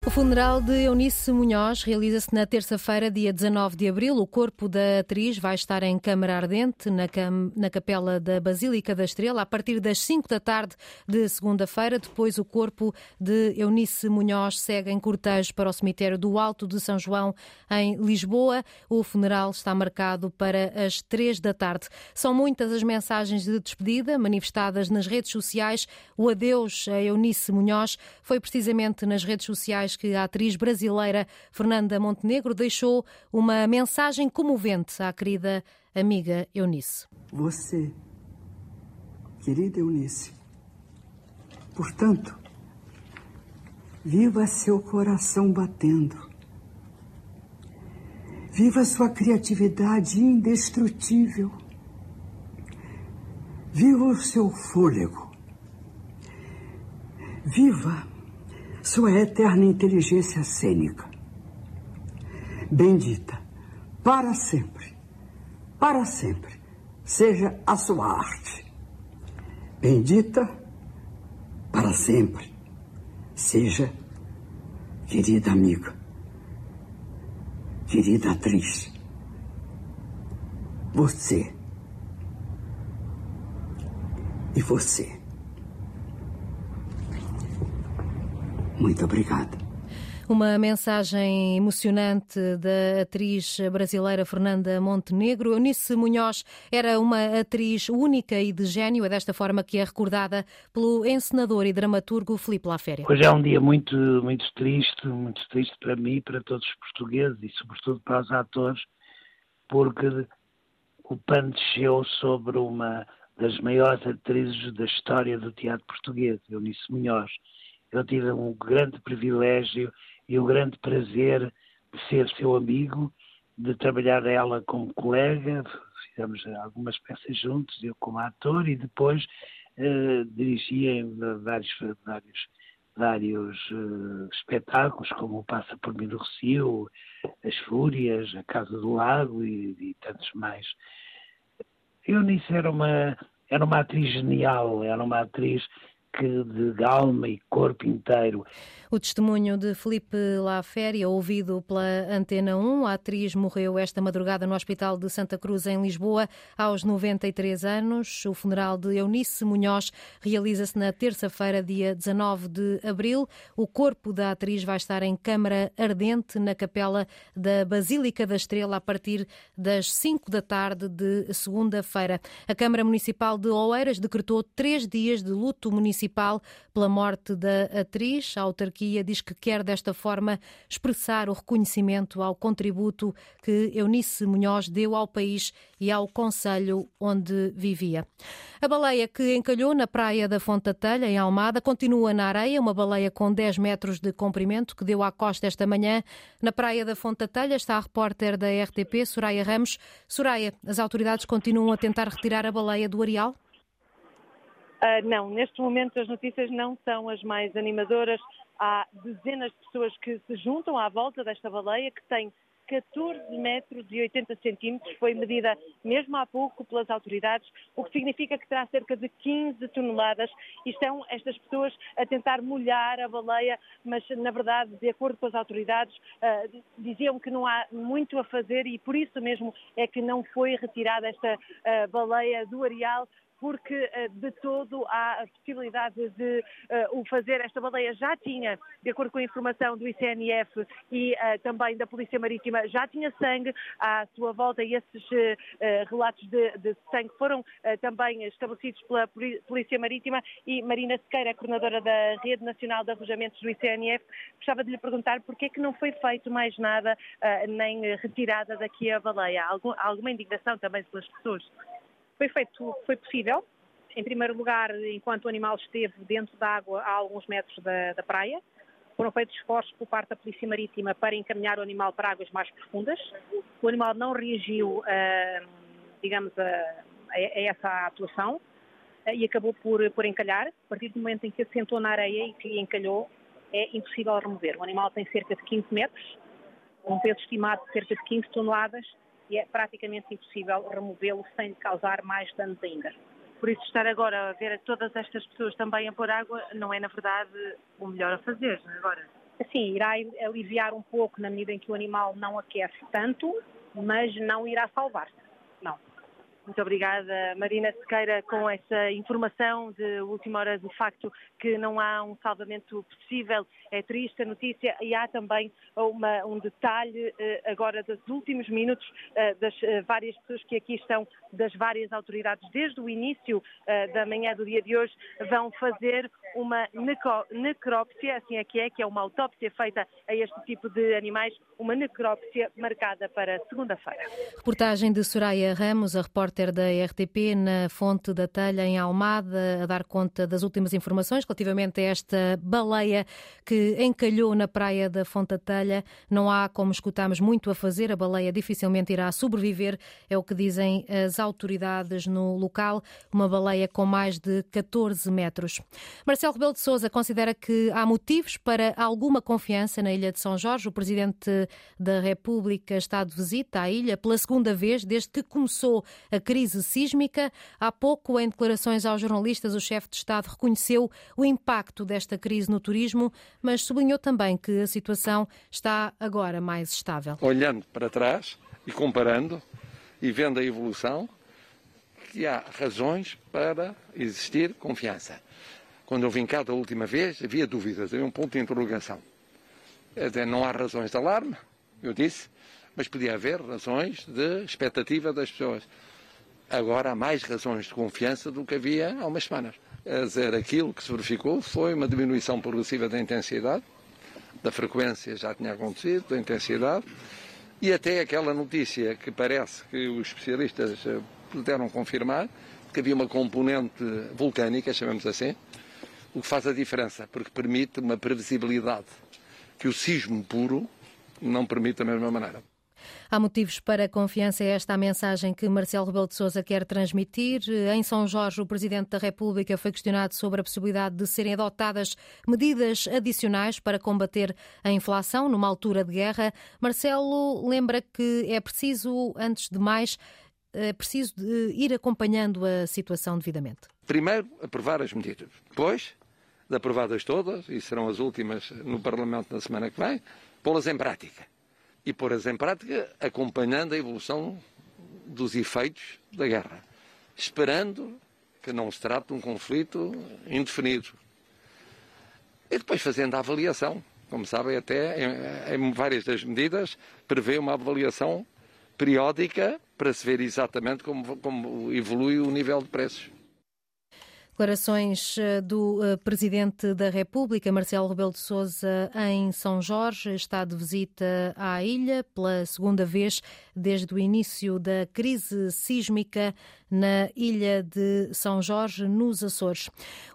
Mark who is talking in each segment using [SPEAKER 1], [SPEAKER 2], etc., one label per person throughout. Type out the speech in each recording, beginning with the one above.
[SPEAKER 1] O funeral de Eunice Munhoz realiza-se na terça-feira, dia 19 de abril. O corpo da atriz vai estar em câmara ardente na capela da Basílica da Estrela a partir das 5 da tarde de segunda-feira. Depois o corpo de Eunice Munhoz segue em cortejo para o cemitério do Alto de São João, em Lisboa. O funeral está marcado para as 3 da tarde. São muitas as mensagens de despedida manifestadas nas redes sociais. O adeus a Eunice Munhoz foi precisamente nas redes sociais que a atriz brasileira Fernanda Montenegro deixou uma mensagem comovente à querida amiga Eunice.
[SPEAKER 2] Você, querida Eunice, portanto, viva seu coração batendo. Viva sua criatividade indestrutível. Viva o seu fôlego. Viva sua eterna inteligência cênica. Bendita, para sempre, seja a sua arte. Bendita, para sempre, seja, querida amiga, querida atriz, você e você. Muito obrigada.
[SPEAKER 1] Uma mensagem emocionante da atriz brasileira Fernanda Montenegro. Eunice Munhoz era uma atriz única e de gênio. É desta forma que é recordada pelo encenador e dramaturgo Filipe Lafféria.
[SPEAKER 3] Hoje é um dia muito triste para mim e para todos os portugueses e sobretudo para os atores, porque o pano desceu sobre uma das maiores atrizes da história do teatro português, Eunice Munhoz. Eu tive um grande privilégio e o grande prazer de ser seu amigo, de trabalhar ela como colega, fizemos algumas peças juntos, eu como ator, e depois dirigia vários espetáculos, como o Passa por mim do Rossio, As Fúrias, A Casa do Lago e tantos mais. Eunice era uma atriz genial, era uma atriz de alma e corpo inteiro.
[SPEAKER 1] O testemunho de Filipe Lafféria, ouvido pela Antena 1. A atriz morreu esta madrugada no Hospital de Santa Cruz, em Lisboa, aos 93 anos. O funeral de Eunice Munhoz realiza-se na terça-feira, dia 19 de abril. O corpo da atriz vai estar em câmara ardente na capela da Basílica da Estrela a partir das 5 da tarde de segunda-feira. A Câmara Municipal de Oeiras decretou 3 dias de luto municipal pela morte da atriz. A autarquia diz que quer desta forma expressar o reconhecimento ao contributo que Eunice Munhoz deu ao país e ao concelho onde vivia. A baleia que encalhou na praia da Fonte da Telha, em Almada, continua na areia, uma baleia com 10 metros de comprimento que deu à costa esta manhã. Na praia da Fonte da Telha está a repórter da RTP, Soraya Ramos. Soraya, as autoridades continuam a tentar retirar a baleia do areal?
[SPEAKER 4] Não, neste momento as notícias não são as mais animadoras. Há dezenas de pessoas que se juntam à volta desta baleia, que tem 14 metros e 80 centímetros, foi medida mesmo há pouco pelas autoridades, o que significa que terá cerca de 15 toneladas, e estão estas pessoas a tentar molhar a baleia, mas na verdade, de acordo com as autoridades, diziam que não há muito a fazer e por isso mesmo é que não foi retirada esta baleia do areal, porque de todo há a possibilidade de o fazer. Esta baleia já tinha, de acordo com a informação do ICNF e também da Polícia Marítima, já tinha sangue à sua volta, e esses relatos de sangue foram também estabelecidos pela Polícia Marítima. E Marina Sequeira, coordenadora da Rede Nacional de Arrojamentos do ICNF, gostava de lhe perguntar porque é que não foi feito mais nada, nem retirada daqui a baleia. Alguma indignação também pelas pessoas? Foi feito o que foi possível. Em primeiro lugar, enquanto o animal esteve dentro da água a alguns metros da praia, foram feitos esforços por parte da Polícia Marítima para encaminhar o animal para águas mais profundas. O animal não reagiu, a essa atuação e acabou por encalhar. A partir do momento em que assentou na areia e que encalhou, é impossível remover. O animal tem cerca de 15 metros, um peso estimado de cerca de 15 toneladas, e é praticamente impossível removê-lo sem causar mais danos ainda. Por isso, estar agora a ver todas estas pessoas também a pôr água não é, na verdade, o melhor a fazer agora.
[SPEAKER 5] Sim, irá aliviar um pouco na medida em que o animal não aquece tanto, mas não irá salvar-se, não.
[SPEAKER 4] Muito obrigada, Marina Sequeira, com essa informação de última hora, de facto que não há um salvamento possível. É triste a notícia e há também um detalhe agora dos últimos minutos das várias pessoas que aqui estão, das várias autoridades, desde o início da manhã do dia de hoje, vão fazer uma necrópsia, assim é, que é uma autópsia feita a este tipo de animais, uma necrópsia marcada para segunda-feira.
[SPEAKER 1] Reportagem de Soraya Ramos, a repórter da RTP na Fonte da Telha, em Almada, a dar conta das últimas informações relativamente a esta baleia que encalhou na praia da Fonte da Telha. Não há, como escutámos, muito a fazer. A baleia dificilmente irá sobreviver, é o que dizem as autoridades no local. Uma baleia com mais de 14 metros. Marcelo Rebelo de Sousa considera que há motivos para alguma confiança na Ilha de São Jorge. O Presidente da República está de visita à ilha pela segunda vez desde que começou a crise sísmica. Há pouco, em declarações aos jornalistas, o chefe de Estado reconheceu o impacto desta crise no turismo, mas sublinhou também que a situação está agora mais estável.
[SPEAKER 6] Olhando para trás e comparando e vendo a evolução, que há razões para existir confiança. Quando eu vim cá da última vez, havia dúvidas, havia um ponto de interrogação. Não há razões de alarme, eu disse, mas podia haver razões de expectativa das pessoas. Agora há mais razões de confiança do que havia há umas semanas. Aquilo que se verificou foi uma diminuição progressiva da intensidade, da frequência já tinha acontecido, da intensidade, e até aquela notícia que parece que os especialistas puderam confirmar, que havia uma componente vulcânica, chamamos assim, o que faz a diferença, porque permite uma previsibilidade que o sismo puro não permite da mesma maneira.
[SPEAKER 1] Há motivos para a confiança, é esta a mensagem que Marcelo Rebelo de Sousa quer transmitir. Em São Jorge, o Presidente da República foi questionado sobre a possibilidade de serem adotadas medidas adicionais para combater a inflação numa altura de guerra. Marcelo lembra que é preciso, antes de mais, de ir acompanhando a situação devidamente.
[SPEAKER 6] Primeiro, aprovar as medidas. Depois, de aprovadas todas, e serão as últimas no Parlamento na semana que vem, pô-las em prática. E pô-las em prática acompanhando a evolução dos efeitos da guerra. Esperando que não se trate de um conflito indefinido. E depois fazendo a avaliação. Como sabem, até em várias das medidas prevê uma avaliação periódica para se ver exatamente como evolui o nível de preços.
[SPEAKER 1] Declarações do Presidente da República, Marcelo Rebelo de Sousa, em São Jorge. Está de visita à ilha pela segunda vez desde o início da crise sísmica na ilha de São Jorge, nos Açores.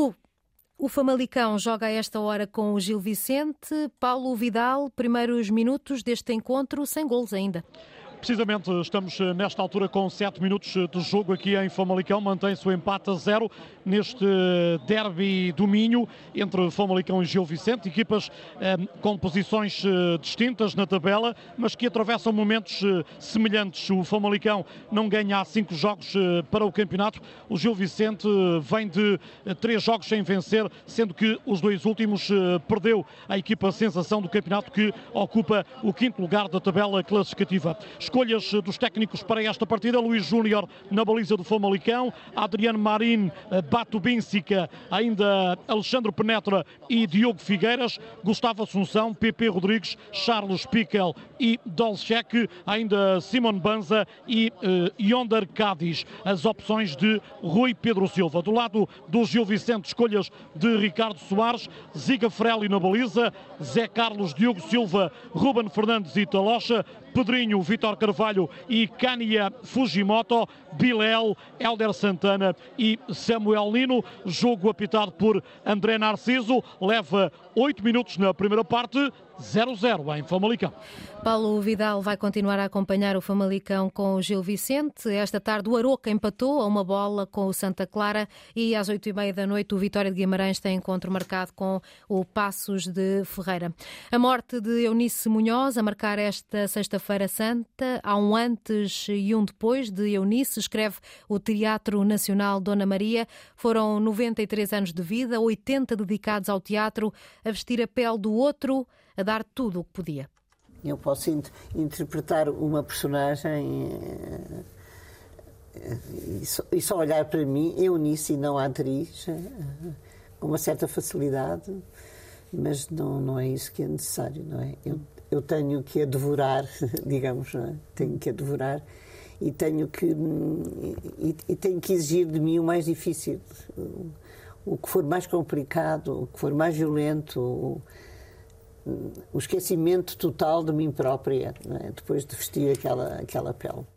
[SPEAKER 1] O Famalicão joga a esta hora com o Gil Vicente. Paulo Vidal, primeiros minutos deste encontro, sem golos ainda.
[SPEAKER 7] Precisamente, estamos nesta altura com 7 minutos de jogo aqui em Famalicão. Mantém-se o empate a 0 neste derby do Minho entre Famalicão e Gil Vicente. Equipas com posições distintas na tabela, mas que atravessam momentos semelhantes. O Famalicão não ganha há 5 jogos para o campeonato. O Gil Vicente vem de 3 jogos sem vencer, sendo que os 2 últimos perdeu a equipa sensação do campeonato, que ocupa o 5º lugar da tabela classificativa. Escolhas dos técnicos para esta partida: Luís Júnior na baliza do Famalicão, Adriano Marin, Bato Bínsica, ainda Alexandre Penetra e Diogo Figueiras, Gustavo Assunção, Pepe Rodrigues, Charles Piquel e Dolcek, ainda Simon Banza e Yonder Cádiz. As opções de Rui Pedro Silva. Do lado do Gil Vicente, escolhas de Ricardo Soares, Ziga Frelli na baliza, Zé Carlos, Diogo Silva, Ruben Fernandes e Talocha, Pedrinho, Vítor Carvalho e Kania Fujimoto, Bilel, Hélder Santana e Samuel Lino. Jogo apitado por André Narciso. Leva 8 minutos na primeira parte, 0-0 em Famalicão.
[SPEAKER 1] Paulo Vidal vai continuar a acompanhar o Famalicão com o Gil Vicente. Esta tarde o Aroca empatou a 1-1 com o Santa Clara e às 8h30 da noite o Vitória de Guimarães tem encontro marcado com o Paços de Ferreira. A morte de Eunice Munhoz a marcar esta sexta-feira santa. Há um antes e um depois de Eunice, escreve o Teatro Nacional Dona Maria. Foram 93 anos de vida, 80 dedicados ao teatro, a vestir a pele do outro, a dar tudo o que podia.
[SPEAKER 8] Eu posso interpretar uma personagem e só olhar para mim, Eunice e não a atriz, com uma certa facilidade, mas não é isso que é necessário, não é? Eu tenho que a devorar, digamos, não é? Tenho que a devorar e tenho que exigir de mim o mais difícil, o que for mais complicado, o que for mais violento, o esquecimento total de mim própria, não é? Depois de vestir aquela pele.